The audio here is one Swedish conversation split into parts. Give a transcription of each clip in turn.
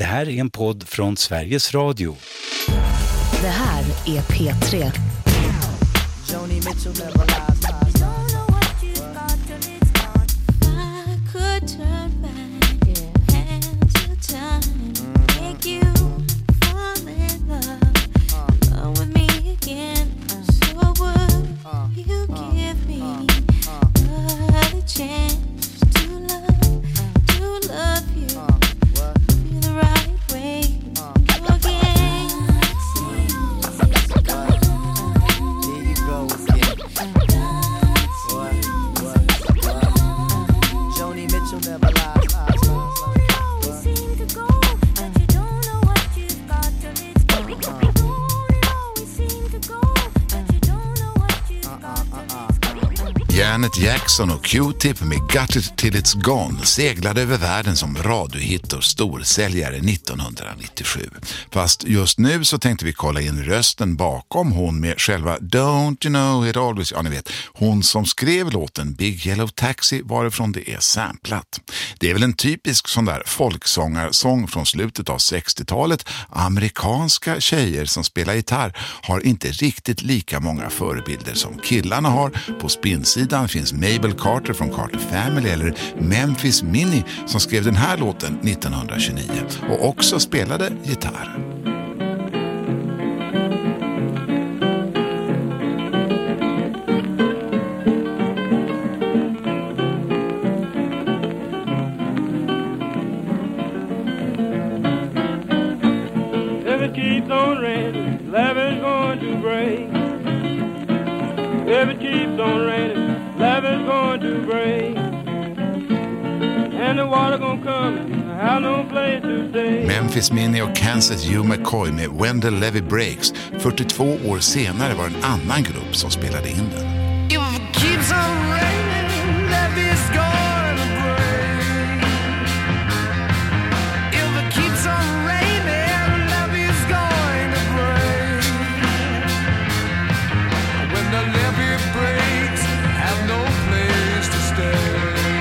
Det här är en podd från Sveriges Radio. Det här är P3. Joni Mitchell never lies. Janet Jackson och Q-Tip med Got It Till It's Gone seglade över världen som radiohit och storsäljare 1997. Fast just nu så tänkte vi kolla in rösten bakom hon med själva Don't You Know It Always, ja ni vet, hon som skrev låten Big Yellow Taxi varifrån det är samplat. Det är väl en typisk sån där folksångarsång från slutet av 60-talet. Amerikanska tjejer som spelar gitarr har inte riktigt lika många förebilder som killarna har. På spinsidan finns Mabel Carter från Carter Family eller Memphis Minnie som skrev den här låten 1929 och också spelade gitarr. If it keeps on raining, love is going to break. And the water gonna come and I have no place to stay. Memphis Minnie och Kansas Hugh McCoy med When the Levee Breaks. 42 år senare var en annan grupp som spelade in den. If it keeps on raining, love is going to break. If it keeps on raining, love is going to break. When the levee breaks, have no place to stay.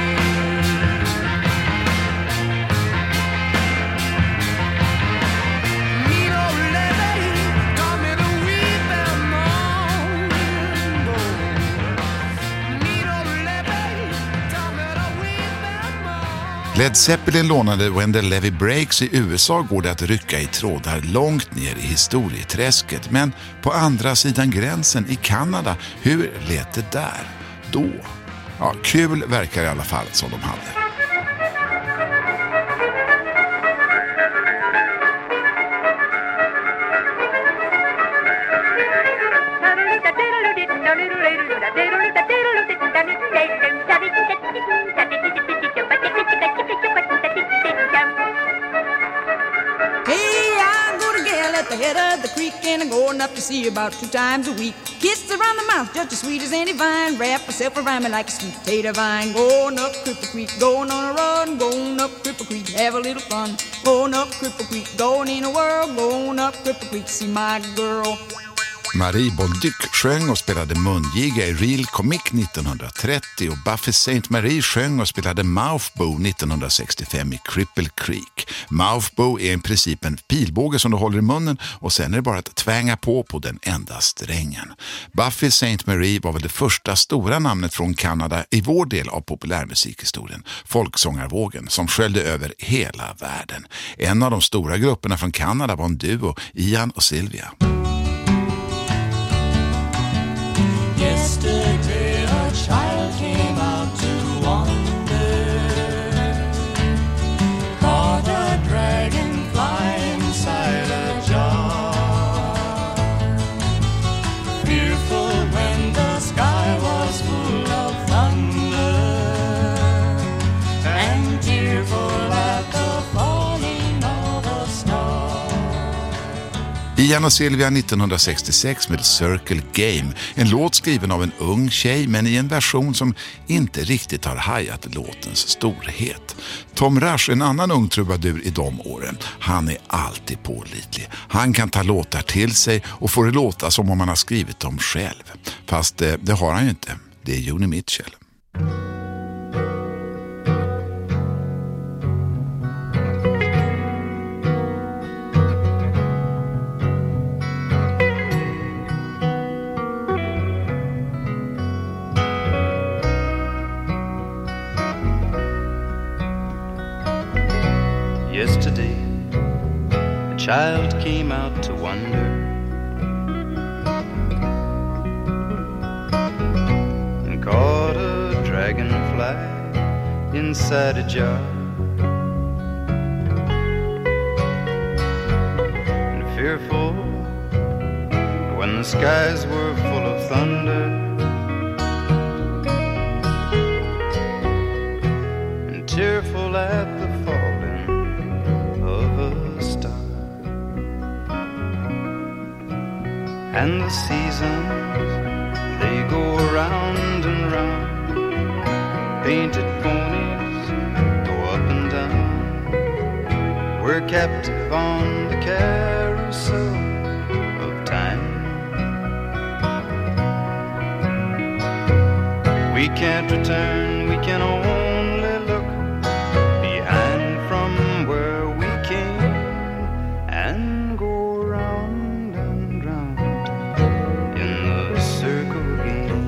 Led Zeppelin lånade When the Levee Breaks. I USA går det att rycka i trådar långt ner i historieträsket. Men på andra sidan gränsen i Kanada, hur lät det där? Då? Ja, kul verkar i alla fall som de hade. And I'm going up to see you about 2 times a week. Kisses around the mouth, just as sweet as any vine. Wrap myself around me like a sweet potato vine. Going up Cripple Creek, going on a run. Going up Cripple Creek, have a little fun. Going up Cripple Creek, going in a whirl. Going up Cripple Creek, see my girl. Marie Bolduc sjöng och spelade mungiga i Real Comic 1930 och Buffy St. Marie sjöng och spelade Mouthbow 1965 i Cripple Creek. Mouthbow är i princip en pilbåge som du håller i munnen och sen är det bara att tvänga på den enda strängen. Buffy St. Marie var väl det första stora namnet från Kanada i vår del av populärmusikhistorien, folksångarvågen som sköljde över hela världen. En av de stora grupperna från Kanada var en duo, Ian och Sylvia. Yesterday a child came out to wander, caught a dragonfly inside a jar, fearful when the sky was full of thunder, and tearful at the falling of a star. Ian och Sylvia 1966 med Circle Game, en låt skriven av en ung tjej men i en version som inte riktigt har hajat låtens storhet. Tom Rush, en annan ung trubadur i de åren, han är alltid pålitlig. Han kan ta låtar till sig och få det låta som om han har skrivit dem själv. Fast det har han ju inte. Det är Joni Mitchell. yesterday, a child came out to wonder and caught a dragonfly inside a jar. And fearful when the skies were full of thunder, and tearful at the falling of a star. And the seasons, they go round and round, painted ponies go up and down. We're captive on the carousel of time. We can't return, we can only look behind from where we came and go round and round in the circle game.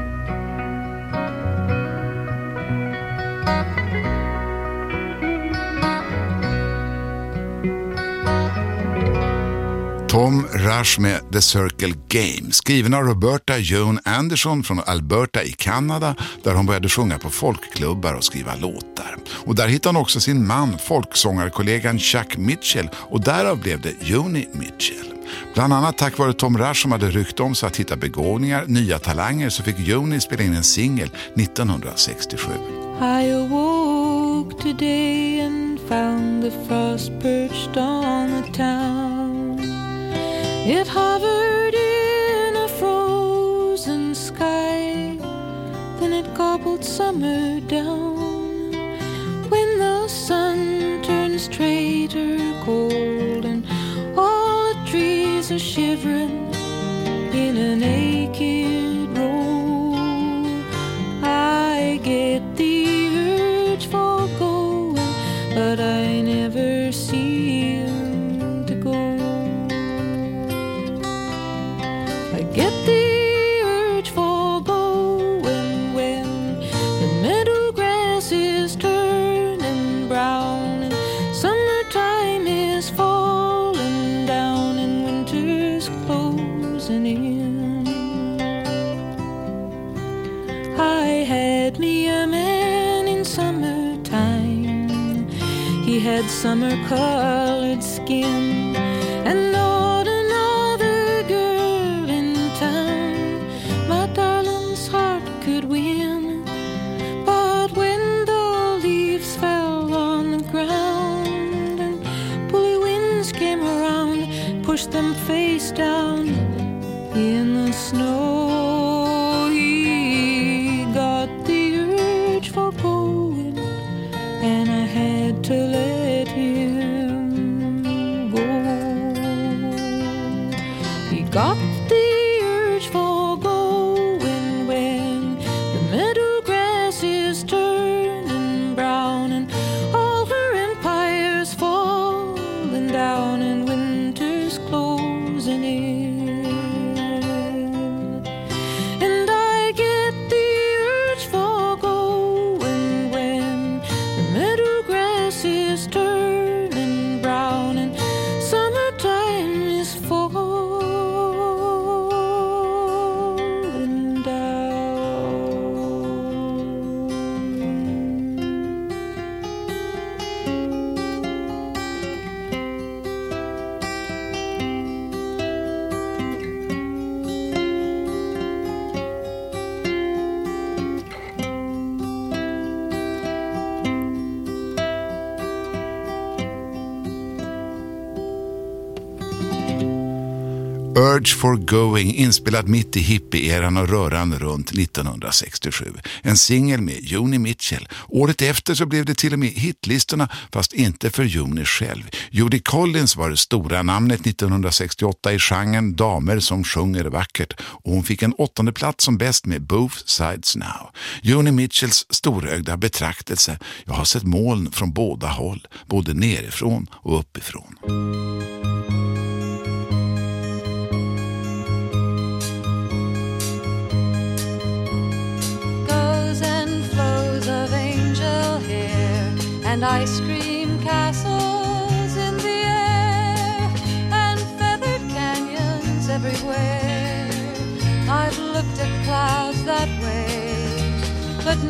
Tom Rush med The Circle Game, skriven av Roberta Joan Anderson från Alberta i Kanada, där hon började sjunga på folkklubbar och skriva låtar. Och där hittade hon också sin man, folksångarkollegan Chuck Mitchell, och därav blev det Joni Mitchell. Bland annat tack vare Tom Rush som hade ryckt om sig att hitta begåvningar, nya talanger, så fick Joni spela in en singel 1967. I awoke today and found the frost perched on the town. It hovered in a frozen sky, then it gobbled summer down. When the sun turns traitor cold and all the trees are shivering in a naked row, I get the urge for going, but I never seem to go. I get the urge for going when the meadow grass is turning brown and summertime is falling down and winter's closing in. I had me a man in summertime. He had summer-colored skin and not another girl in town my darling's heart could win. But when the leaves fell on the ground and bully winds came around, pushed them face down in the snow, he got the urge for going, and I had to let him go. He got the urge for going when the meadow grass is turning brown and all her empire's falling down and winter's closing in. And I get the urge for going when the meadow grass is turning brown and summertime is falling down. Urge for Going, inspelad mitt i hippie-eran och rörande runt 1967. En singel med Joni Mitchell. Året efter så blev det till och med hitlistorna, fast inte för Joni själv. Judy Collins var det stora namnet 1968 i genren damer som sjunger vackert, och hon fick en 8:e plats som bäst med Both Sides Now. Joni Mitchells storögda betraktelse: jag har sett moln från båda håll, både nerifrån och uppifrån. And ice cream castles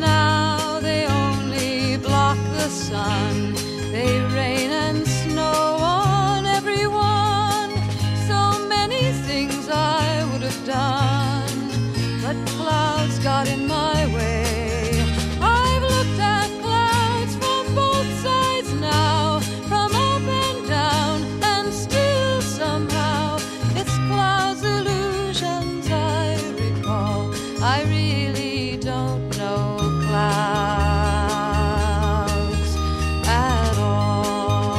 now they only block the sun. They rain and snow on everyone. So many things I would have done, but clouds got in my way. I've looked at clouds from both sides now, from up and down, and still somehow it's clouds' illusions I recall. I really don't know clouds at all.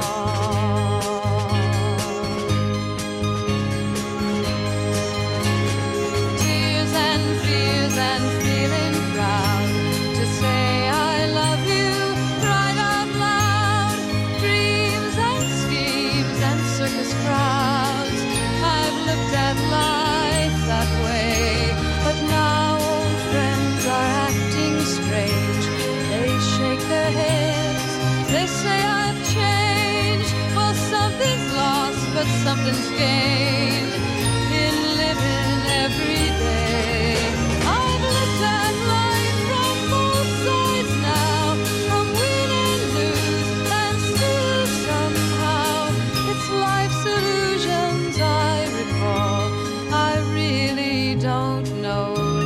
Tears and fears and feeling proud to say I love you right out loud. Dreams and schemes and circus crowds. I've looked at life that way, but now old friends are acting strange. They shake their heads, they say I've changed. Well, something's lost, but something's gained in living every day. I've looked at life from both sides now, from win and lose, and still somehow it's life's illusions I recall. I really don't know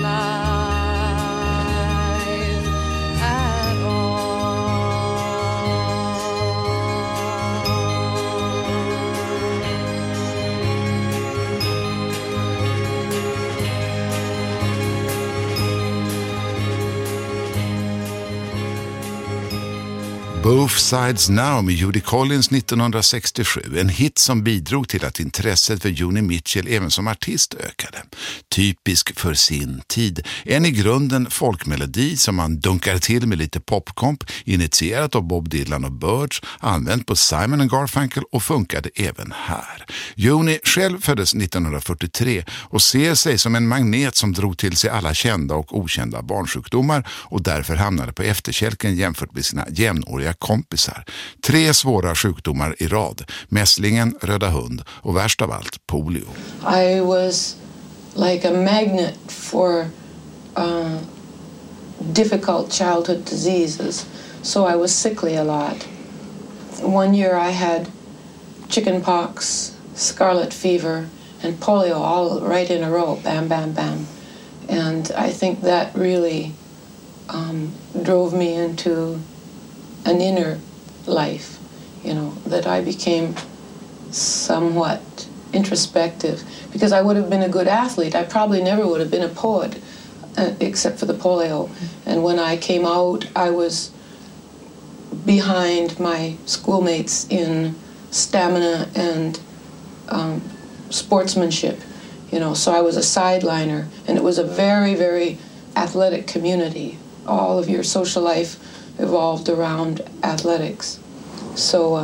life at all. Both Sides Now med Judy Collins 1967, en hit som bidrog till att intresset för Joni Mitchell även som artist ökade. Typisk för sin tid, en i grunden folkmelodi som man dunkar till med lite popkomp, initierat av Bob Dylan och Birds, använt på Simon & Garfunkel och funkade även här. Joni själv föddes 1943 och ser sig som en magnet som drog till sig alla kända och okända barnsjukdomar och därför hamnade på efterkälken jämfört med sina jämnåriga kompisar. 3 svåra sjukdomar i rad: mässlingen, röda hund och värst av allt, polio. I was like a magnet for difficult childhood diseases, so I was sickly a lot. One year I had chicken pox, scarlet fever, and polio all right in a row, bam, bam, bam. And I think that really drove me into an inner life, you know, that I became somewhat introspective, because I would have been a good athlete. I probably never would have been a poet, except for the polio. And when I came out, I was behind my schoolmates in stamina and sportsmanship, you know, so I was a sideliner, and it was a very, very athletic community. All of your social life evolved around athletics. So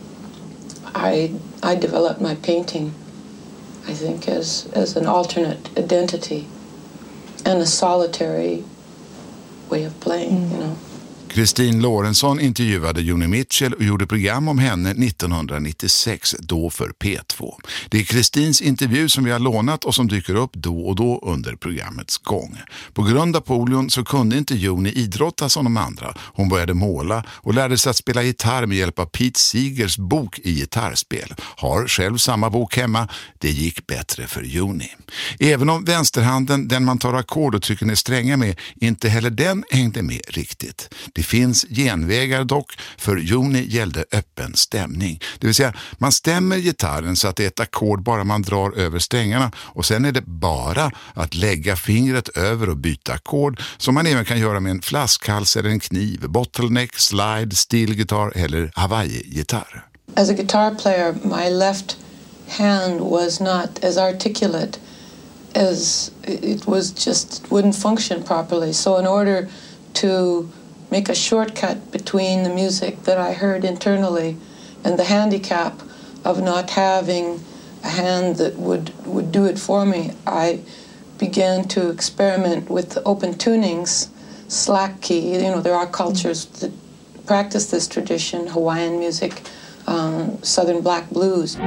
I developed my painting, I think, as an alternate identity and a solitary way of playing, you know. Kristin Lorentzon intervjuade Joni Mitchell och gjorde program om henne 1996, då för P2. Det är Kristins intervju som vi har lånat och som dyker upp då och då under programmets gång. På grund av polion så kunde inte Joni idrotta som de andra. Hon började måla och lärde sig att spela gitarr med hjälp av Pete Seegers bok i gitarrspel. Har själv samma bok hemma. Det gick bättre för Joni. Även om vänsterhanden, den man tar ackord och trycker ner strängar med, inte heller den hängde med riktigt. Det finns genvägar dock, för Joni gällde öppen stämning. Det vill säga, man stämmer gitarren så att det är ett ackord bara man drar över strängarna, och sen är det bara att lägga fingret över och byta ackord, som man även kan göra med en flaskhals eller en kniv, bottleneck, slide, stilgitarr eller Hawaii-gitarr. As a guitar player, my left hand was not as articulate as it was, just it wouldn't function properly. So in order to make a shortcut between the music that I heard internally and the handicap of not having a hand that would do it for me, I began to experiment with open tunings, slack key. You know, there are cultures that practice this tradition, Hawaiian music, Southern Black blues.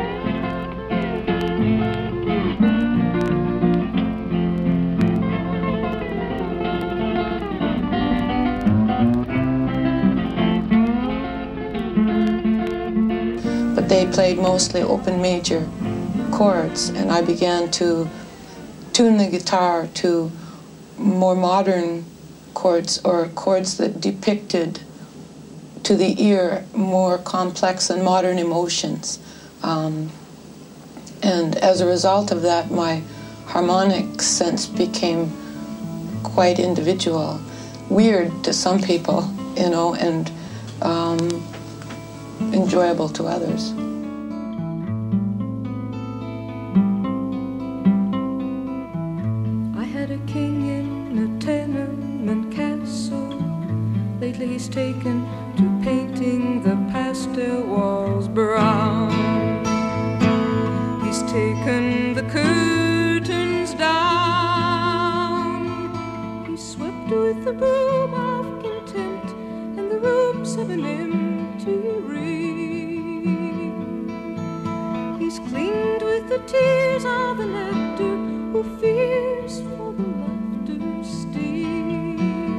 they played mostly open major chords, and I began to tune the guitar to more modern chords, or chords that depicted to the ear more complex and modern emotions. And as a result of that, my harmonic sense became quite individual, weird to some people, and enjoyable to others. I had a king in a tenement castle. Lately he's taken to painting the pastel walls brown. He's taken the curtains down. He's swept with the broom of contempt, and the rooms have an empty ring. He's cleaned with the tears of an actor who fears for the laughter sting.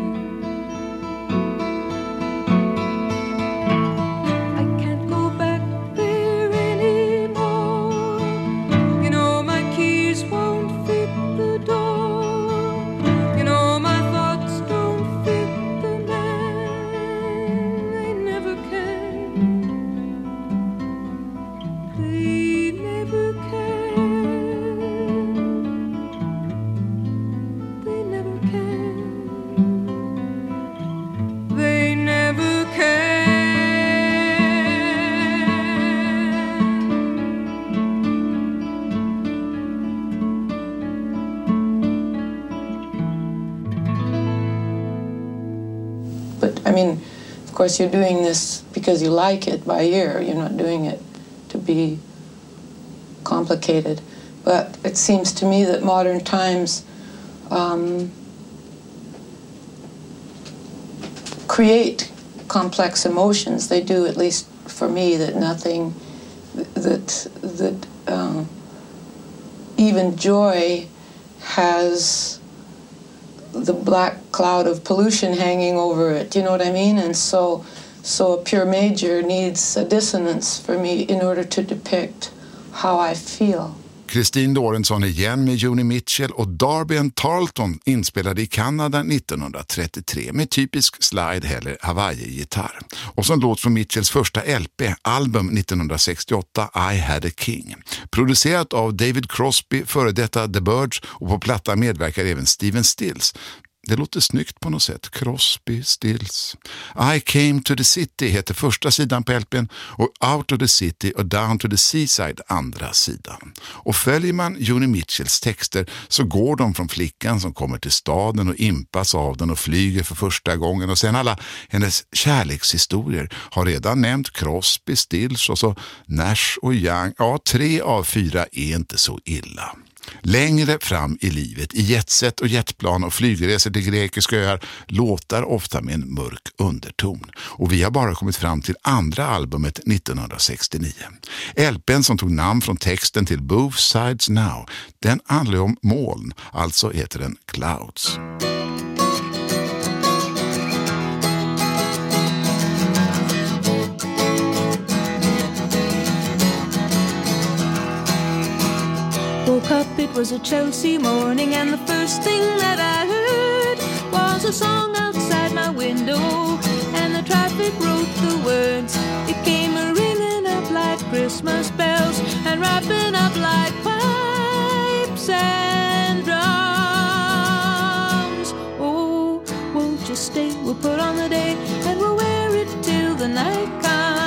I can't go back there anymore. You know my keys won't fit the door. You know my thoughts don't fit the man. They never can. They never can. They never can. They never can. But, I mean, of course, you're doing this because you like it by ear. You're not doing it to be complicated. But it seems to me that modern times create complex emotions. They do, at least for me, that nothing that even joy has the black cloud of pollution hanging over it. You know what I mean? And so a pure major needs a dissonance for me in order to depict how I feel. Christine Lorentzon igen med Joni Mitchell och Darby and Tarleton inspelade i Kanada 1933 med typisk slide eller Hawaii-gitarr. Och som låt från Mitchells första LP-album 1968, I Had a King. Producerat av David Crosby, före detta The Byrds, och på platta medverkar även Stephen Stills. Det låter snyggt på något sätt. Crosby, Stills. I Came to the City heter första sidan på LP:n och Out of the City och Down to the Seaside andra sidan. Och följer man Joni Mitchells texter så går de från flickan som kommer till staden och impas av den och flyger för första gången, och sen alla hennes kärlekshistorier har redan nämnt Crosby, Stills och så Nash och Young. Ja, 3 av 4 är inte så illa. Längre fram i livet, i jetset och jetplan och flygresor till grekiska öar, låtar ofta med en mörk underton. Och vi har bara kommit fram till andra albumet 1969. LP:n som tog namn från texten till Both Sides Now, den handlar om moln, alltså heter den Clouds. Woke up, it was a Chelsea morning, and the first thing that I heard was a song outside my window, and the traffic wrote the words. It came a-ringing up like Christmas bells and wrapping up like pipes and drums. Oh, won't you stay? We'll put on the day and we'll wear it till the night comes.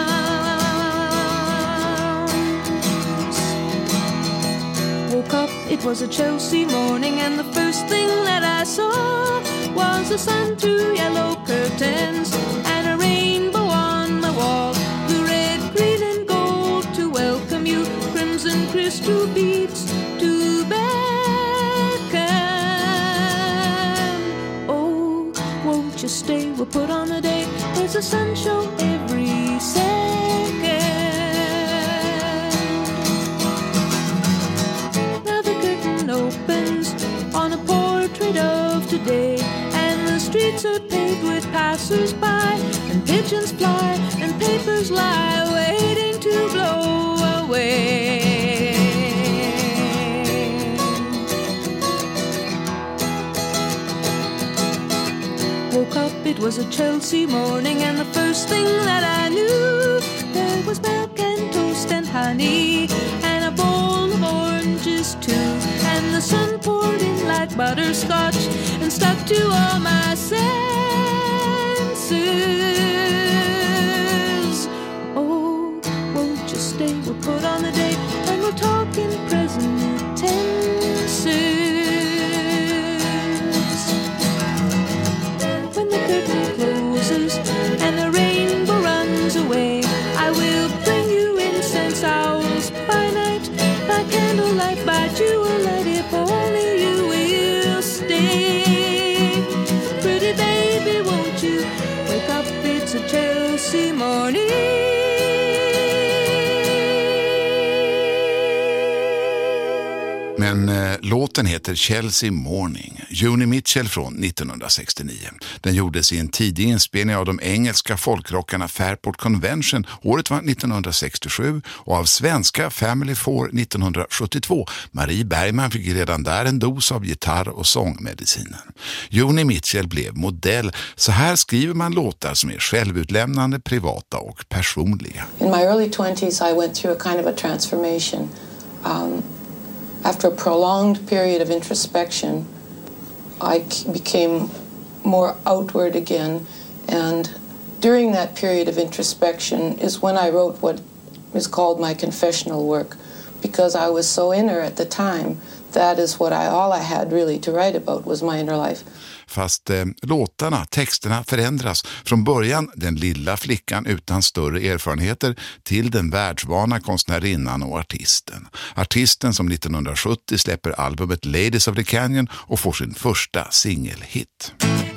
Woke up, it was a Chelsea morning, and the first thing that I saw was the sun through yellow curtains and a rainbow on the wall. The red, green and gold to welcome you, crimson crystal beads to beckon. Oh, won't you stay? We'll put on a day. There's a sun show every second. Opens on a portrait of today, and the streets are paved with passers-by, and pigeons fly and papers lie waiting to blow It was a Chelsea morning, and the first thing that I knew, there was milk and toast and honey, and a bowl of oranges too. And the sun poured in like butterscotch and stuck to all my senses. Oh, won't you stay? We'll put on the date, and we'll talk in present tenses. When the curtain closes and the rainbow runs away, I will bring you incense owls by night, by candlelight, by jewellight, if only you will stay. Pretty baby, won't you wake up? It's a Chelsea morning. Men låten heter Chelsea Morning, Joni Mitchell från 1969. Den gjordes i en tidig inspelning av de engelska folkrockarna Fairport Convention, året var 1967, och av svenska Family Four 1972. Marie Bergman fick redan där en dos av gitarr- och sångmedicinen. Joni Mitchell blev modell. Så här skriver man låtar som är självutlämnande, privata och personliga. In my early 20s I went through a kind of a transformation. After a prolonged period of introspection, I became more outward again, and during that period of introspection is when I wrote what is called my confessional work, because I was so inner at the time. That is what all I had really to write about was my inner life. Fast låtarna, texterna förändras. Från början den lilla flickan utan större erfarenheter till den världsvana konstnärinnan och artisten. Artisten som 1970 släpper albumet Ladies of the Canyon och får sin första singelhit.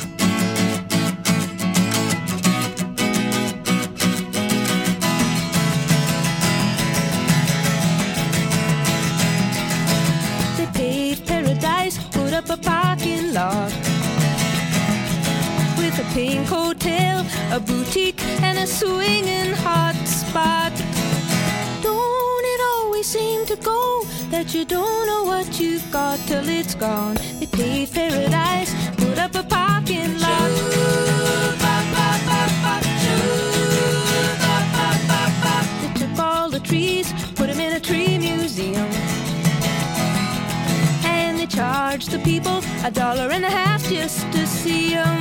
They paved paradise, put up a parking lot with a pink hotel, a boutique, and a swinging hot spot. Don't it always seem to go that you don't know what you've got till it's gone? They paved paradise, put up a parking lot. They took all the trees, put them in a tree museum, and they charged the people $1.50 just to see them.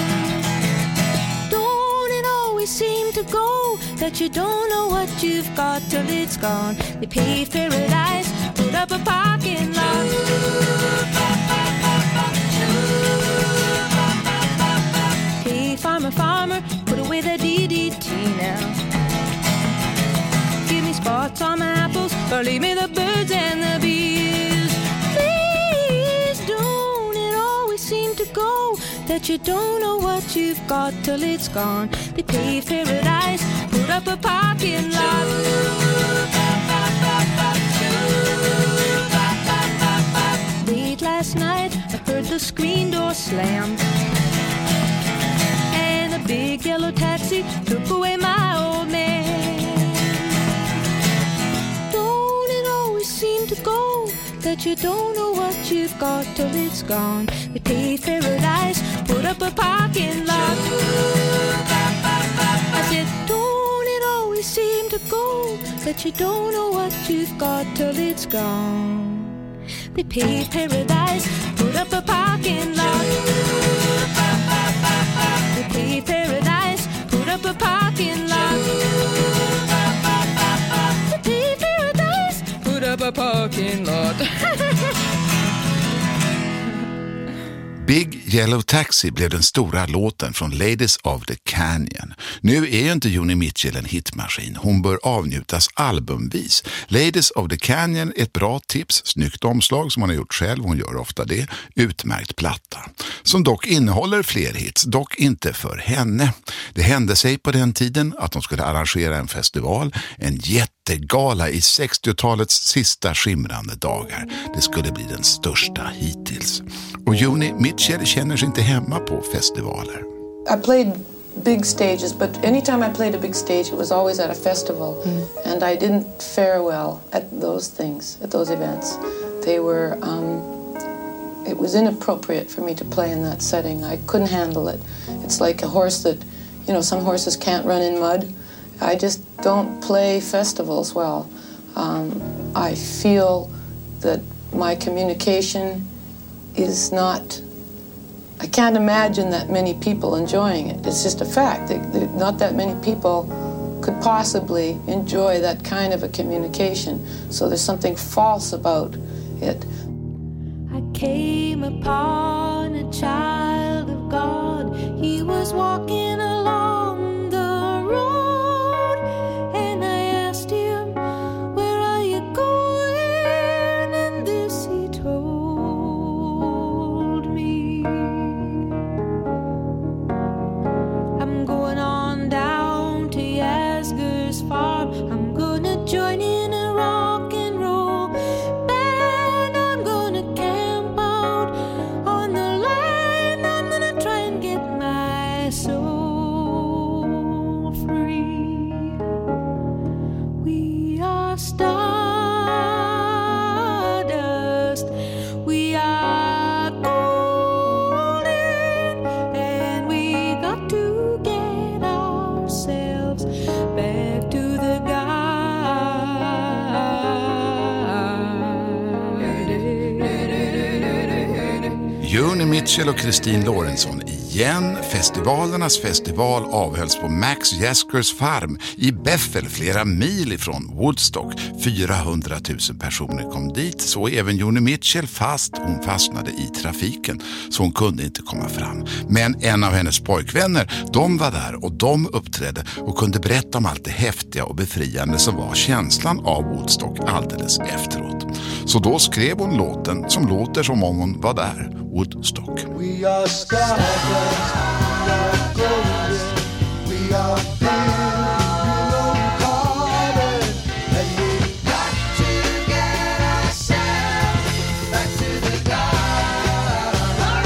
Seem to go that you don't know what you've got till it's gone. They paved paradise, put up a parking lot. Hey farmer, farmer, put away the DDT now. Give me spots on my apples, or leave me the birds and the bees. Please don't it always seem to go that you don't know what you've got till it's gone. They paved paradise, put up a parking lot. Late last night I heard the screen door slam, and a big yellow taxi took away my old man. Don't it always seem to go that you don't know what you've got till it's gone? They paved paradise, put up a parking lot. I said, don't it always seem to go that you don't know what you've got till it's gone? They paved paradise, put up a parking lot. They paved paradise, put up a parking lot. They paved paradise, put up a parking lot. Big Yellow Taxi blev den stora låten från Ladies of the Canyon. Nu är ju inte Joni Mitchell en hitmaskin. Hon bör avnjutas albumvis. Ladies of the Canyon är ett bra tips. Snyggt omslag som hon har gjort själv. Hon gör ofta det. Utmärkt platta. Som dock innehåller fler hits. Dock inte för henne. Det hände sig på den tiden att de skulle arrangera en festival. En jättegala i 60-talets sista skimrande dagar. Det skulle bli den största hittills. Och Joni Mitchell känner sig inte hemma på festivaler. I played big stages, but anytime I played a big stage, it was always at a festival. And I didn't fare well at those things, at those events. They were it was inappropriate for me to play in that setting. I couldn't handle it. It's like a horse that, you know, some horses can't run in mud. I just don't play festivals well. I feel that my communication is not... I can't imagine that many people enjoying it. It's just a fact. Not that many people could possibly enjoy that kind of a communication. So there's something false about it. I came upon a child of God. He was walking along the road, and I asked him, "Where are you going?" And this he told me. I'm going on down to Asger's farm. I'm gonna join in a rock and roll band. I'm gonna camp out on the land. I'm gonna try and get my soul free. We are stardust. We are golden, and we got to get ourselves back to the garden. Joni Mitchell och Christine Lorentzon igen. Festivalernas festival avhölls på Max Jaskers farm i Bethel, flera mil ifrån Woodstock. 400 000 personer kom dit, så även Joni Mitchell, fast hon fastnade i trafiken så hon kunde inte komma fram. Men en av hennes pojkvänner, de var där och de uppträdde och kunde berätta om allt det häftiga och befriande som var känslan av Woodstock alldeles efteråt. Så då skrev hon låten som låter som om hon var där, Woodstock. We are stardust, we are golden, we are carbon, and we got to get ourselves back to the garden.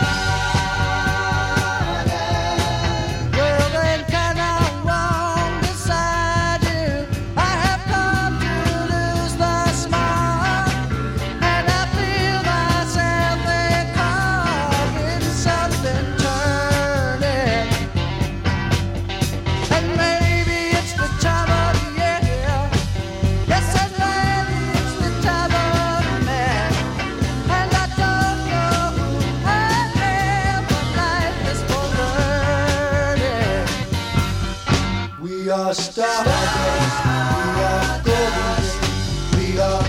Well, then kind of wrong beside you. I have come to lose the smile, and I feel myself in something turning. And maybe it's the time of year. Yes, and maybe it's the time of man. And I don't know who I am, but life is for learning. We are stardust, we are golden, we are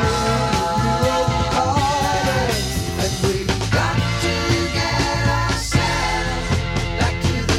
carbon, and we got to get ourselves back to the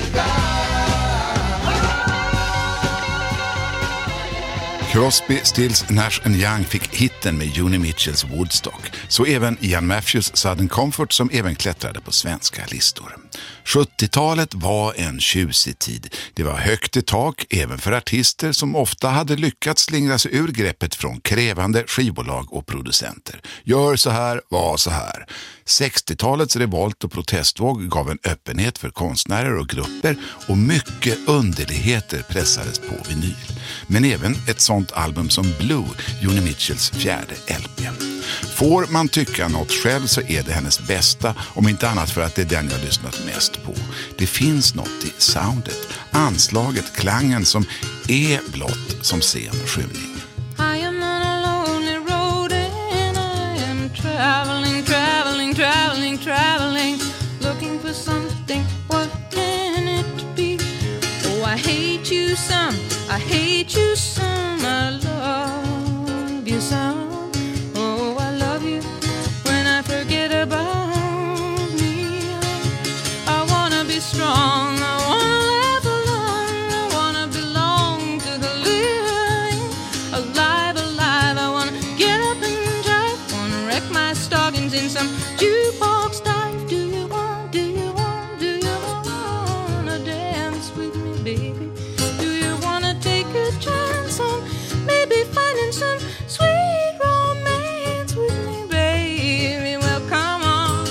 garden. Crosby, Stills, Nash & Young fick hitten med Joni Mitchells Woodstock. Så även Ian Matthews Southern Comfort, som även klättrade på svenska listor. 70-talet var en tjusig tid. Det var högt i tak även för artister som ofta hade lyckats slingra sig ur greppet från krävande skivbolag och producenter. Gör så här, var så här. 60-talets revolt och protestvåg gav en öppenhet för konstnärer och grupper, och mycket underligheter pressades på vinyl. Men även ett sånt album som Blue, Joni Mitchells fjärde LP. Får man tycka något själv så är det hennes bästa, om inte annat för att det är den jag lyssnat mest på. Det finns något i soundet, anslaget, klangen som är blott som sen skymning. I am on a lonely road and I am traveling, traveling, traveling, traveling, looking for something. What can it be? Oh, I hate you some, I hate you some, I love you some. Oh, I love you when I forget about me. I wanna be strong, I wanna live alone, I wanna belong to the living. Alive, alive, I wanna get up and drive, wanna wreck my stockings in some jukebox dive. Do you want, do you want, do you wanna dance with me, baby? Do you wanna take a chance on maybe finding some sweet romance with me, baby? Well, come on.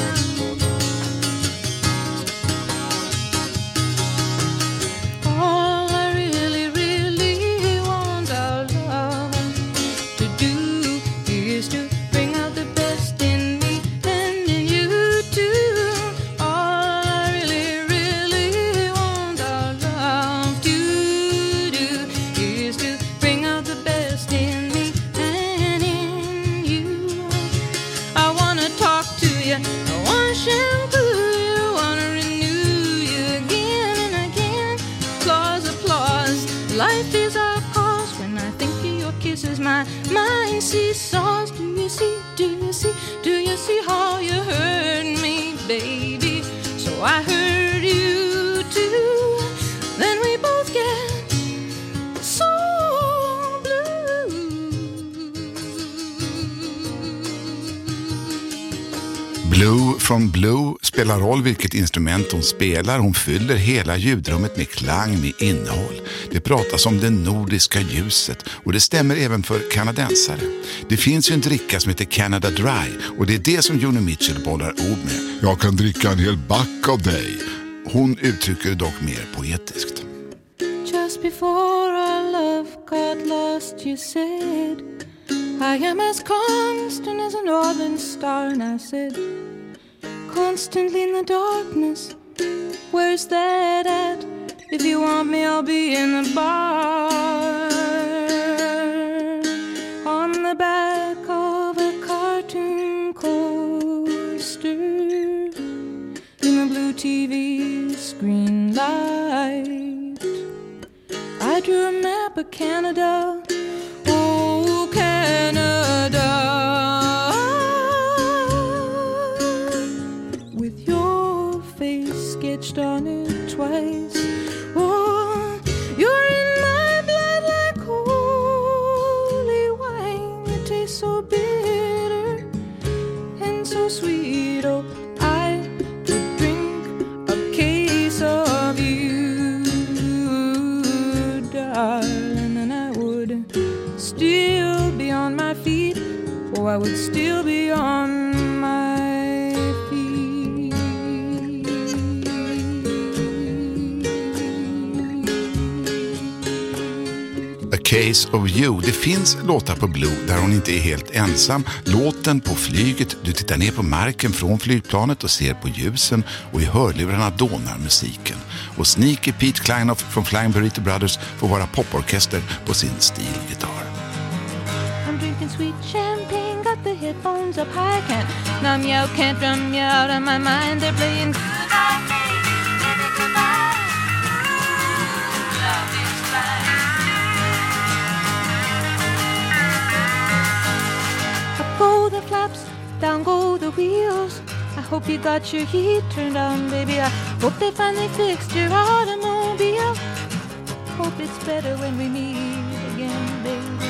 All I really, really want our love to do is to bring out the best in me and my mind seesaws. Do you see, do you see, do you see how you hurt me, baby? So I hurt you too. Then we both get so blue. Blue från Blue spelar roll vilket instrument hon spelar. Hon fyller hela ljudrummet med klang, med innehåll. Det pratas om det nordiska ljuset och det stämmer även för kanadensare. Det finns ju en dricka som heter Canada Dry och det är det som Joni Mitchell bollar ord med. Jag kan dricka en hel back av dig. Hon uttrycker dock mer poetiskt. Just before our love got lost, you said, I am as constant as a northern star. And I said, constantly in the darkness, where's that at? If you want me, I'll be in the bar. On the back of a cartoon coaster, in the blue TV screen light, I drew a map of Canada. Oh, Canada, with your face sketched on it twice. Oh, you're in my blood like holy wine. It tastes so bitter and so sweet. Oh, I could drink a case of you, darling, and I would still be on my feet. Oh, I would still be on my feet. A Case of You. Det finns låtar på Blue där hon inte är helt ensam. Låten på flyget, du tittar ner på marken från flygplanet och ser på ljusen och i hörlurarna dånar musiken. Och Sneaky Pete Kleinoff från Flying Burrito Brothers får vara poporkester på sin stilgitarr. I'm drinking sweet champagne, got the headphones up high, can't numb you out, can't drum you out of my mind. They're playing goodbye, baby, goodbye. Love is blind. Up go the flaps, down go the wheels. I hope you got your heat turned on, baby. I hope they finally fixed your automobile. Hope it's better when we meet again, baby.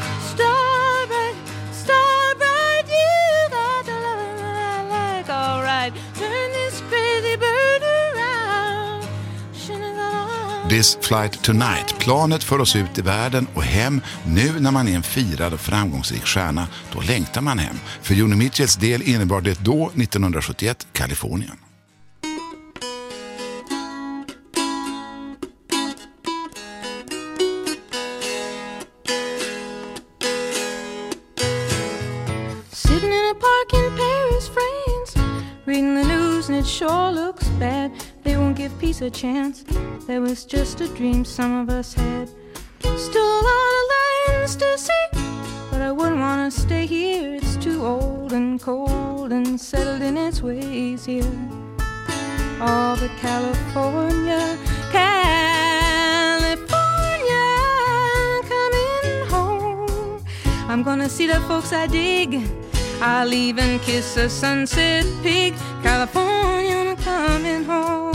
Starbright, you got the love that I like, alright. Turn this crazy bird around. This Flight Tonight. Planet för oss ut i världen och hem. Nu när man är en firad och framgångsrik stjärna, då längtar man hem. För Joni Mitchells del innebar det då, 1971, Kalifornien. Sitting in a park in Paris, France, reading the news and it sure looks bad. They won't give peace a chance. That was just a dream some of us had. Still a lot of lands to see, but I wouldn't want to stay here. It's too old and cold and settled in its ways here. Oh, but California, coming home. I'm gonna see the folks I dig. I'll even kiss a sunset pig. California, I'm coming home.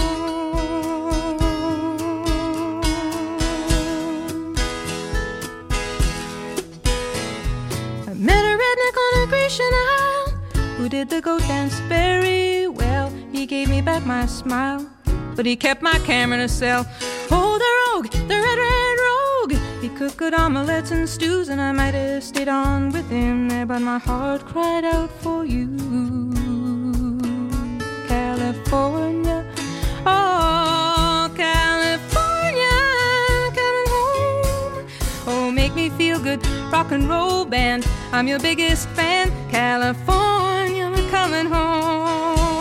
I met a redneck on a Grecian Isle who did the goat dance very well. He gave me back my smile, but he kept my camera in a cell. Oh, the rogue, the red rogue. He cooked good omelettes and stews, and I might have stayed on with him there, but my heart cried out for you, California. Oh, California, coming home. Oh, make me feel good, rock and roll band. I'm your biggest fan, California, we're coming home.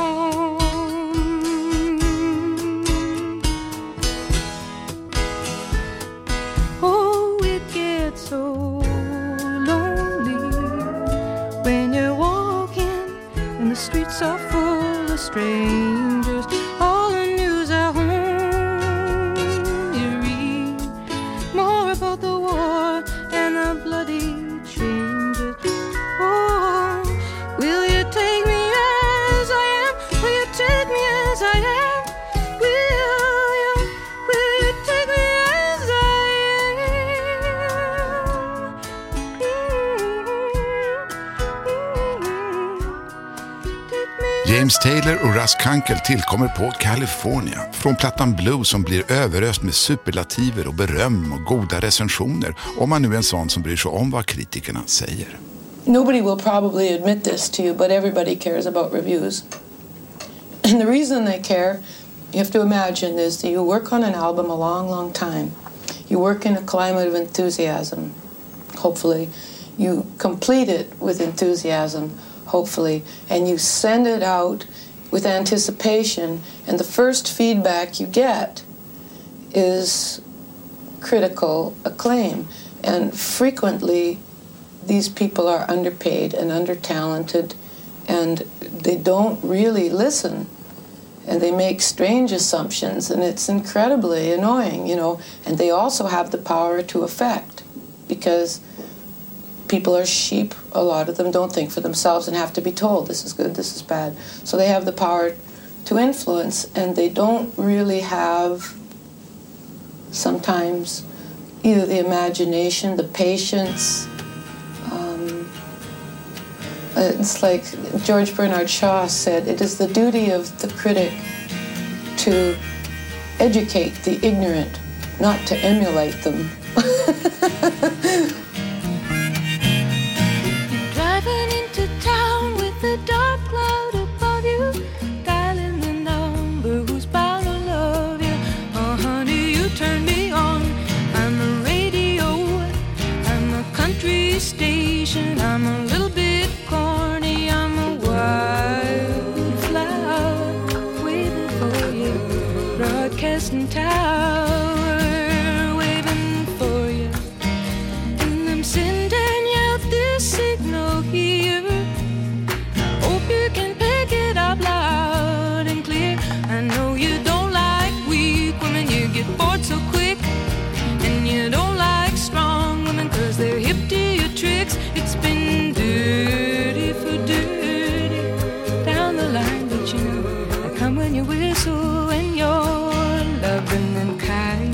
Oh, it gets so lonely when you're walking and the streets are full of strangers. All the news at home, you read more about the war and the bloody James Taylor och Russ Kunkel tillkommer på California. Från plattan Blue som blir överöst med superlativer och beröm och goda recensioner. Om man nu är en sån som bryr sig om vad kritikerna säger. Nobody will probably admit this to you, but everybody cares about reviews. And the reason they care, you have to imagine, is that you work on an album a long, long time. You work in a climate of enthusiasm, hopefully. You complete it with enthusiasm, hopefully. And you send it out with anticipation. And the first feedback you get is critical acclaim. And frequently, these people are underpaid and under-talented, and they don't really listen. And they make strange assumptions, and it's incredibly annoying, you know. And they also have the power to affect, because people are sheep. A lot of them don't think for themselves and have to be told this is good, this is bad. So they have the power to influence, and they don't really have sometimes either the imagination, the patience. It's like George Bernard Shaw said, it is the duty of the critic to educate the ignorant, not to emulate them. Driving into town with a dark cloud above you, dialing the number who's bound to love you. Oh, honey, you turn me on. I'm a radio, I'm a country station, I'm a little bit corny, I'm a wildflower waiting for you, broadcasting tower waiting for you, and I'm sending you this signal here. I hope you can pick it up loud and clear. I know you don't like weak women, you get bored so quick, and you don't like strong women 'cause they're hip to your tricks. It's been dirty for dirty down the line, but you know I come when you whistle and you're loving and kind.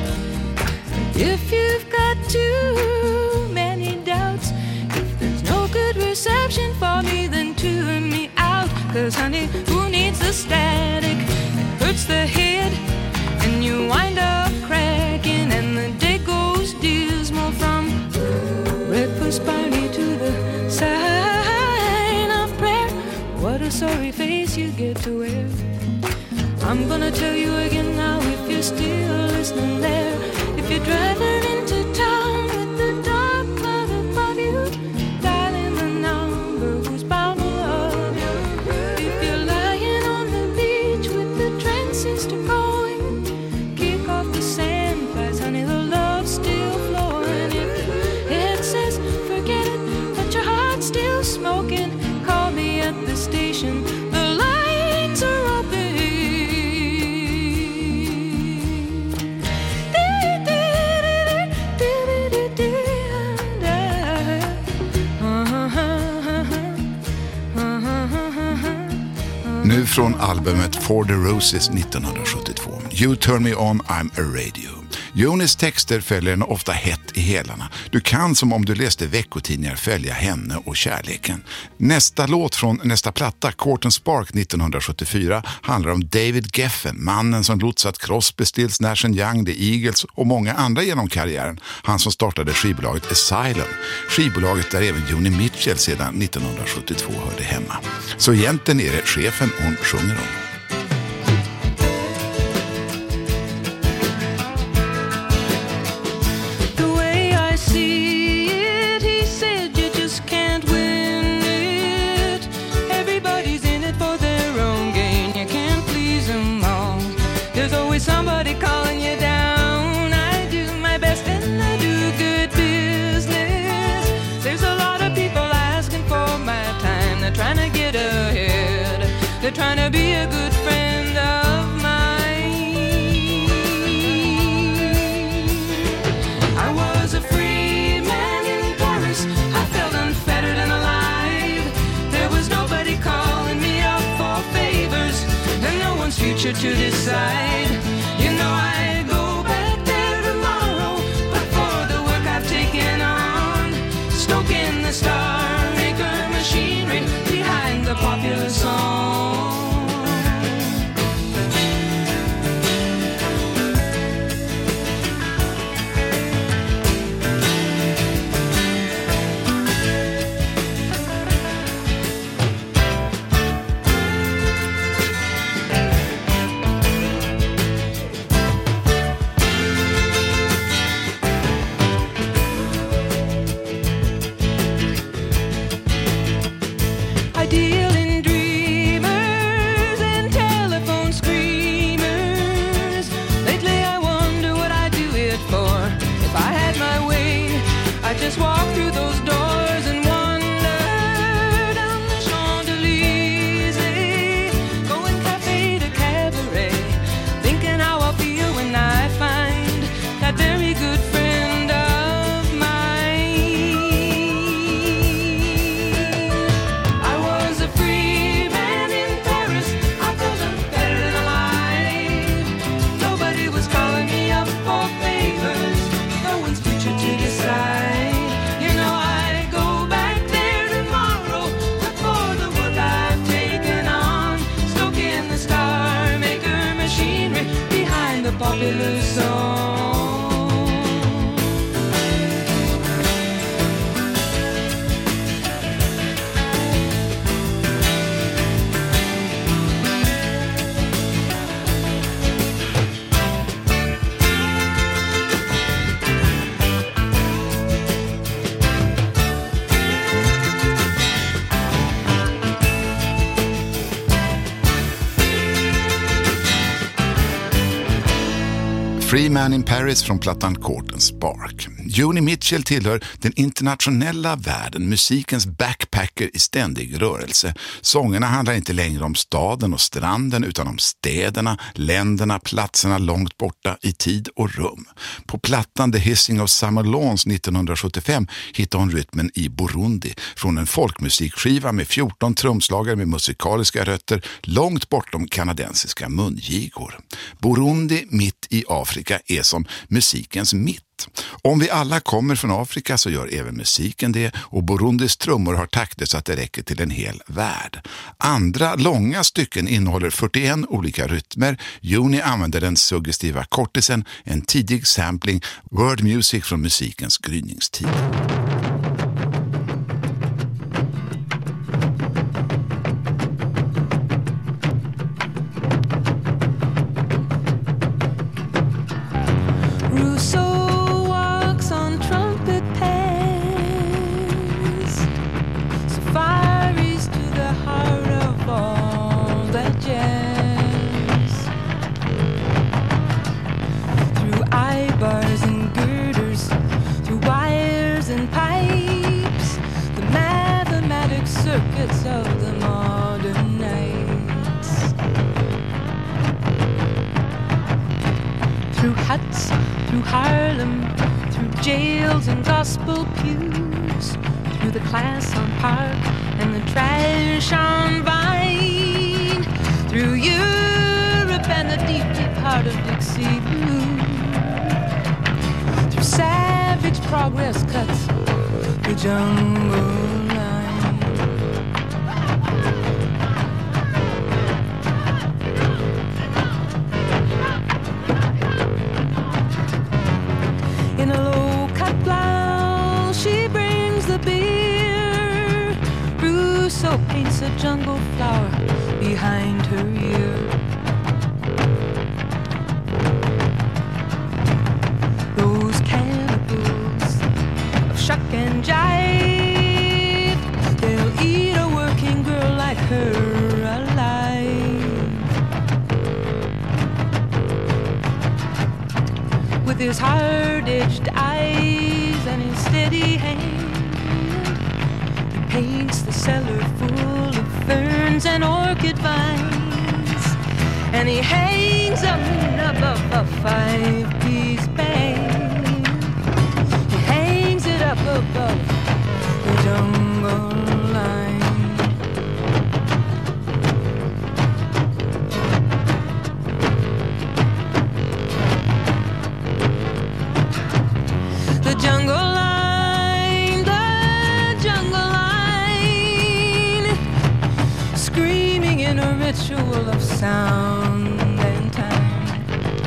If you've got too many doubts, if there's no good reception for me, then tune me out. 'Cause honey, who needs the static? It hurts the head and you wind up cracking, and the day goes dismal from breakfast party to the sign of prayer. What a sorry face you get to wear. I'm gonna tell you again now, if you're still listening there. If you're driving into town with the dark cloud above you, dialing the number who's bound to love you. If you're lying on the beach with the transistor going, kick off the sandflies, honey, the love's still flowing. If it says forget it, but your heart's still smoking, call me at the station, the lights are open. Nu från albumet For the Roses 1972. You Turn Me On, I'm a Radio. Jonis texter följer henne ofta hett i hälarna. Du kan som om du läste veckotidningar följa henne och kärleken. Nästa låt från nästa platta, Court and Spark 1974, handlar om David Geffen, mannen som lotsat Crosby, Stills, Nash & Young, The Eagles och många andra genom karriären. Han som startade skivbolaget Asylum. Skivbolaget där även Joni Mitchell sedan 1972 hörde hemma. Så egentligen är det chefen hon sjunger om. Somebody calling you down. I do my best and I do good business. There's a lot of people asking for my time. They're trying to get ahead. They're trying to be a good friend of mine. I was a free man in Paris. I felt unfettered and alive. There was nobody calling me up for favors, and no one's future to decide. You know I go back there tomorrow, but for the work I've taken on, stoking the Star Maker machinery behind the popular song. deal in dreamers and telephone screamers. Lately I wonder what I'd do it for. If I had my way, I'd just walk through those doors and wander down the Champs-Élysées, going cafe to cabaret, thinking how I'll feel when I find that very good friend of mine. I was a free man in Paris, I felt better than alive. Nobody was calling me up for favors, no one's future to decide. You know I go back there tomorrow, look for the work I've taken on, stoking the star maker machinery behind the popular song. Free Man in Paris från plattan Court and Spark. Joni Mitchell tillhör den internationella världen, musikens backpacker i ständig rörelse. Sångerna handlar inte längre om staden och stranden utan om städerna, länderna, platserna långt borta i tid och rum. På plattan The Hissing of Summer Lawns 1975 hittar hon rytmen i Burundi från en folkmusikskiva med 14 trumslagare med musikaliska rötter långt bortom kanadensiska mungigor. Burundi mitt i Afrika är som musikens mitt. Om vi alla kommer från Afrika så gör även musiken det, och Burundis trummor har takter så att det räcker till en hel värld. Andra långa stycken innehåller 41 olika rytmer. Joni använder den suggestiva kortisen, en tidig sampling, word music från musikens gryningstid. Circuits of the modern nights, through huts, through Harlem, through jails and gospel pews, through the class on Park and the trash on Vine, through Europe and the deep, deep heart of Dixie Blue, through savage progress cuts the jungle. So paints a jungle flower behind her ear. Those cannibals of shuck and jive, they'll eat a working girl like her alive. With his hard-edged eyes and his steady hand, paints the cellar full of ferns and orchid vines, and he hangs them above a 5-piece band. He hangs it up above the jungle line. The jungle line. In a ritual of sound and time.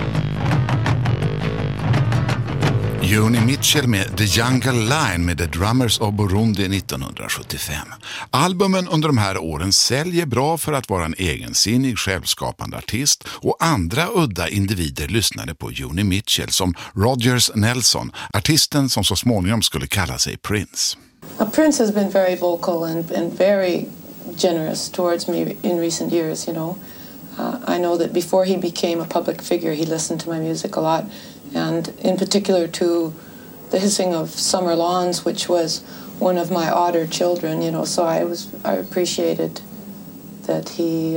Joni Mitchell med The Jungle Line med The Drummers of Burundi 1975. Albumen under de här åren säljer bra för att vara en egensinnig, självskapande artist, och andra udda individer lyssnade på Joni Mitchell som Rogers Nelson, artisten som så småningom skulle kalla sig Prince. Prince has been very vocal and very generous towards me in recent years, you know. I know that before he became a public figure, he listened to my music a lot, and in particular to the hissing of summer lawns, which was one of my odder children, you know, so I appreciated that he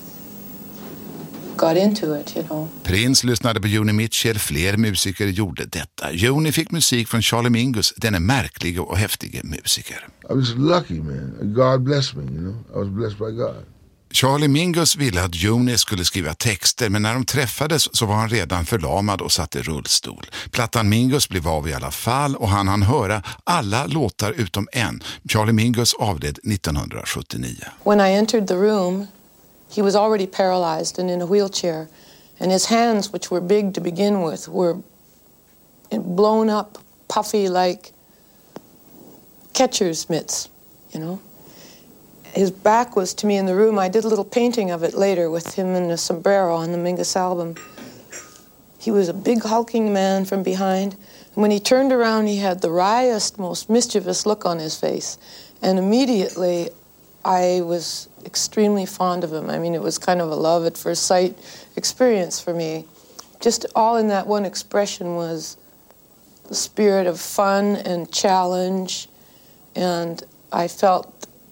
got into it, you know. Prince lyssnade på Joni Mitchell, fler musiker gjorde detta. Joni fick musik från Charlie Mingus, den är märklig och häftig musiker. I was lucky, man. God blessed me, you know. I was blessed by God. Charlie Mingus ville att Joni skulle skriva texter, men när de träffades så var han redan förlamad och satt i rullstol. Plattan Mingus blev av i alla fall och han höra alla låtar utom en. Charlie Mingus avled 1979. When I entered the room, he was already paralyzed and in a wheelchair, and his hands, which were big to begin with, were blown up, puffy like catcher's mitts, you know. His back was to me in the room. I did a little painting of it later with him in a sombrero on the Mingus album. He was a big hulking man from behind. And when he turned around, he had the wryest, most mischievous look on his face. And immediately, I was extremely fond of him. I mean, it was kind of a love at first sight experience for me. Just all in that one expression was the spirit of fun and challenge. And I felt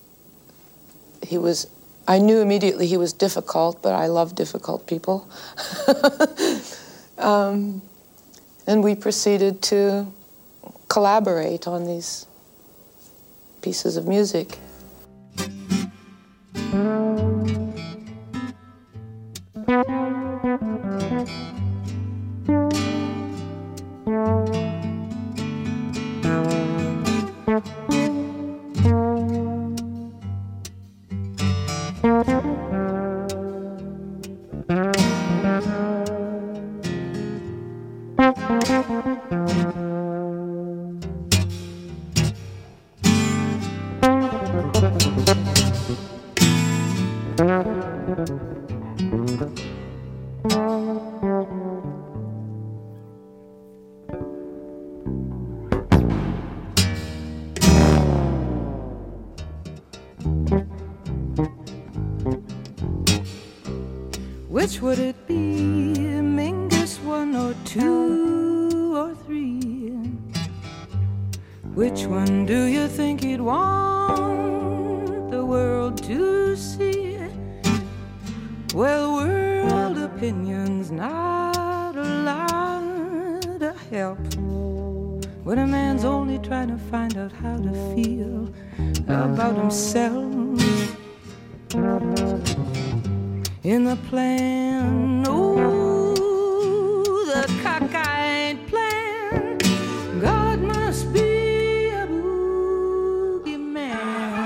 I knew immediately he was difficult, but I love difficult people. And we proceeded to collaborate on these pieces of music. Which would it be, Mingus 1 or 2 or 3? Which one do you think he'd want the world to see? Well, world opinion's not a lot of help when a man's only trying to find out how to feel about himself. In the plan, oh, the cockeyed plan, God must be a boogeyman.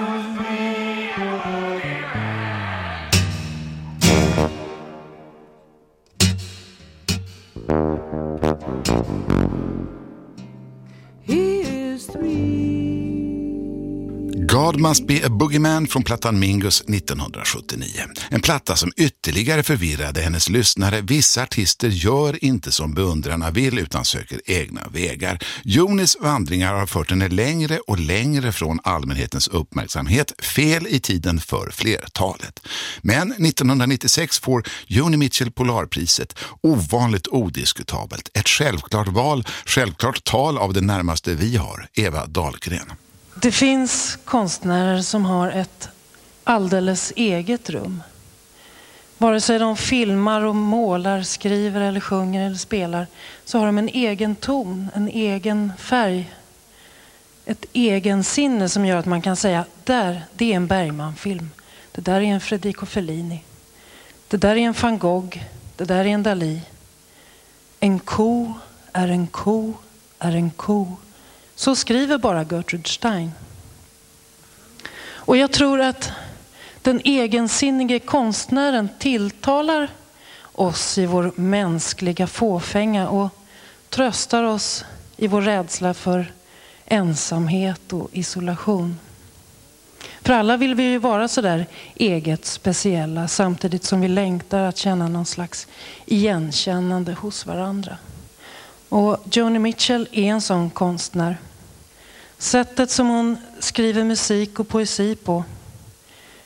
He is 3. God Must Be a Boogeyman från plattan Mingus 1979. En platta som ytterligare förvirrade hennes lyssnare. Vissa artister gör inte som beundrarna vill utan söker egna vägar. Jonis vandringar har fört henne längre och längre från allmänhetens uppmärksamhet, fel i tiden för flertalet. Men 1996 får Joni Mitchell Polarpriset, ovanligt odiskutabelt. Ett självklart val, självklart tal av det närmaste vi har, Eva Dahlgren. Det finns konstnärer som har ett alldeles eget rum. Vare sig de filmar och målar, skriver eller sjunger eller spelar, så har de en egen ton, en egen färg, ett egen sinne som gör att man kan säga, där, det är en Bergman-film. Det där är en Federico Fellini. Det där är en Van Gogh. Det där är en Dalí. En ko är en ko är en ko. Så skriver bara Gertrude Stein. Och jag tror att den egensinnige konstnären tilltalar oss i vår mänskliga fåfänga och tröstar oss i vår rädsla för ensamhet och isolation. För alla vill vi ju vara så där eget speciella samtidigt som vi längtar att känna någon slags igenkännande hos varandra. Och Joni Mitchell är en sån konstnär. Sättet som hon skriver musik och poesi på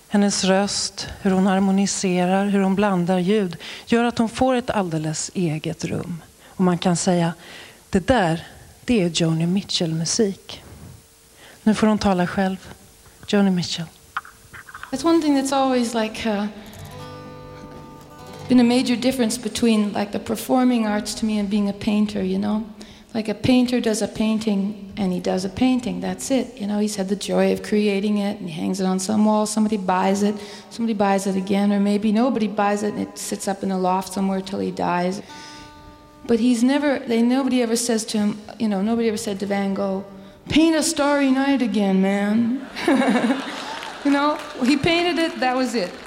hennes röst, hur hon harmoniserar, hur hon blandar ljud, gör att hon får ett alldeles eget rum. Och man kan säga, det är Joni Mitchell-musik. Nu får hon tala själv. Joni Mitchell. That's one thing that's always like been a major difference between like the performing arts to me and being a painter, you know? Like a painter does a painting and he does a painting, that's it. You know, he's had the joy of creating it and he hangs it on some wall, somebody buys it again, or maybe nobody buys it and it sits up in a loft somewhere till he dies. But nobody ever says to him, you know, nobody ever said to Van Gogh, paint a Starry Night again, man. You know, he painted it, that was it.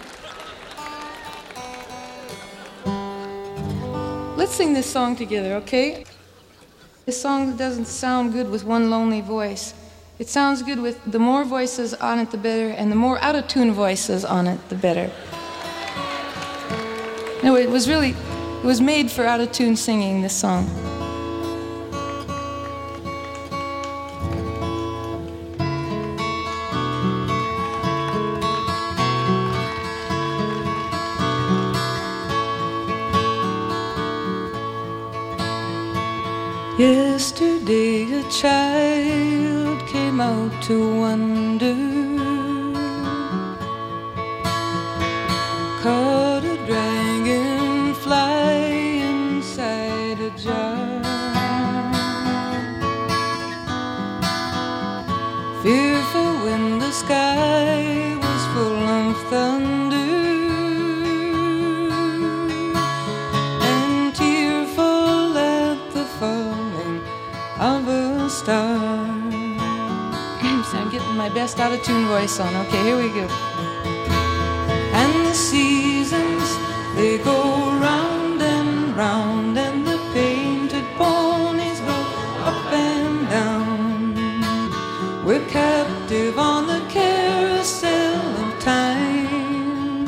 Let's sing this song together, okay? This song doesn't sound good with one lonely voice. It sounds good with the more voices on it, the better, and the more out-of-tune voices on it, the better. No, it was made for out-of-tune singing, this song. Yesterday a child came out to wonder, caught a dragonfly inside a jar, fearful when the sky was full of thunder, and tearful at the falling of a star. So I'm getting my best out-of-tune voice on. Okay, here we go. And the seasons, they go round and round, and the painted ponies go up and down. We're captive on the carousel of time.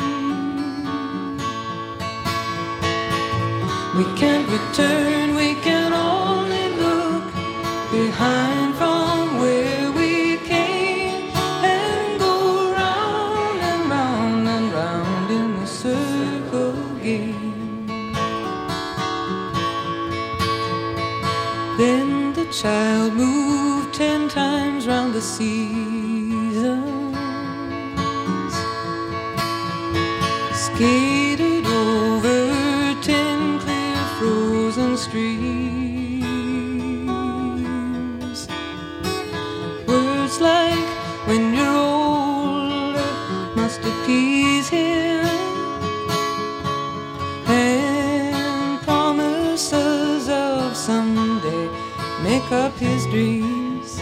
We can't return, we can only look behind from where we came, and go round and round and round in the circle game. Then the child moved 10 times round the seasons, skated over 10 clear frozen streams. Words like, when you're older, must appease him, and promises of someday make up his dreams.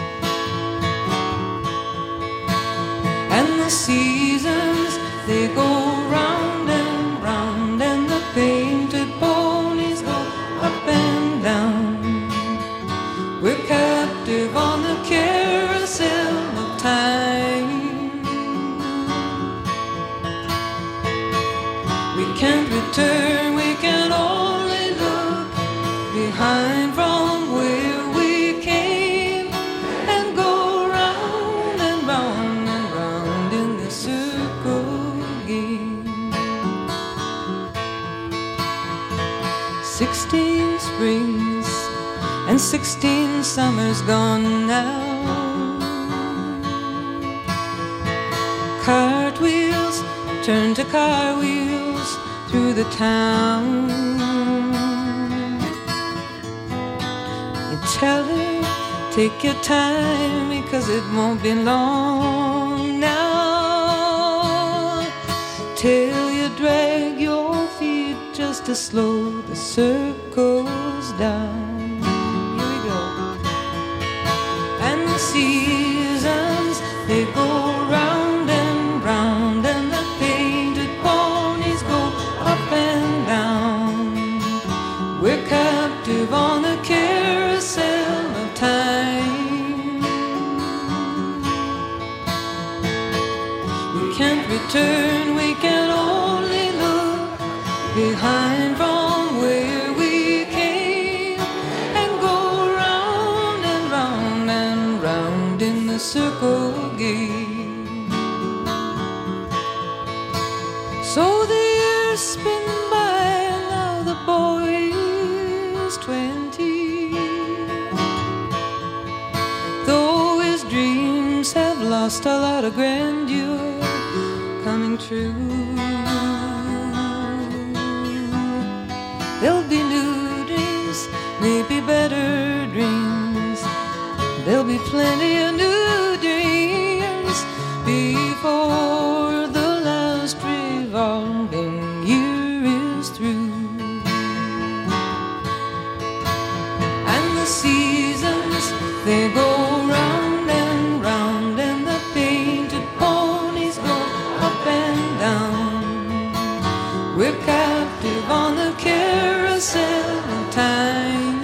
And the seasons, they go round and round, and the painted ponies go up and down. We're captive on the carousel of time. We can't return, we can only look behind from where we came, and go round and round and round in the circle game. 16 springs and 16 summers gone now. Cartwheels turn to car wheels through the town. You tell her, take your time, because it won't be long now, till you drag your feet just to slow the circles down. Here we go. And the seasons, they go round and round, and the painted ponies go up and down. We're captive on the carousel of time. We can't return, we can only look behind from where we came, and go round and round and round in the circle game. lost a lot of grandeur coming true. There'll be new dreams, maybe better dreams. There'll be plenty of new dreams before the last revolving year is through. And the seasons, they go round and round, and the painted ponies go up and down. We're captive on the carousel of time.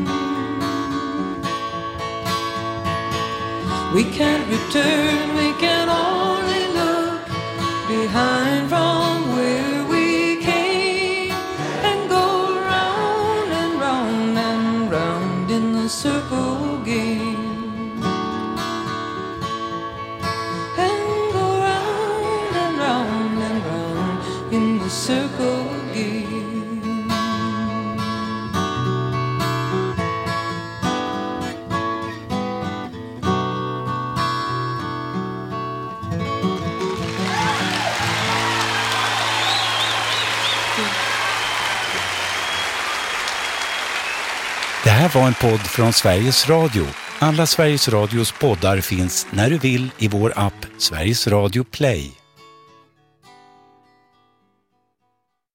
We can't return, we can only look behind from where we came, and go round and round and round in the circle game. And go round and round and round in the circle game. Det här var en podd från Sveriges Radio. Alla Sveriges Radios poddar finns när du vill i vår app Sveriges Radio Play.